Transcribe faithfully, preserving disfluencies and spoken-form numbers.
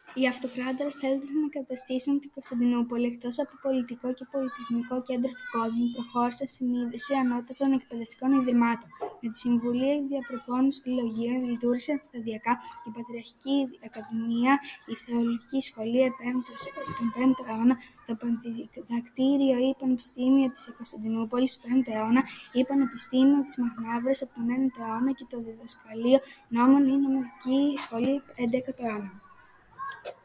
Οι αυτοκράτορες, θέλοντας να καταστήσουν την Κωνσταντινούπολη εκτός από πολιτικό και πολιτισμικό κέντρο του κόσμου, προχώρησαν στην ίδρυση ανώτατων εκπαιδευτικών ιδρυμάτων. Με τη συμβουλή διαπρεπών συλλογίων λειτουργήσαν σταδιακά η Πατριαρχική Ακαδημία, η Θεολογική Σχολή τον πέμπτο αιώνα, το Παντιδακτήριο ή Πανεπιστήμιο της Κωνσταντινούπολης του πέμπτο αιώνα ή Πανεπιστήμιο της Μαχνάβρας από τον ένατο αιώνα και το Διδασκαλείο Νόμων ή Νομική Σχολή έντεκατο αιώνα.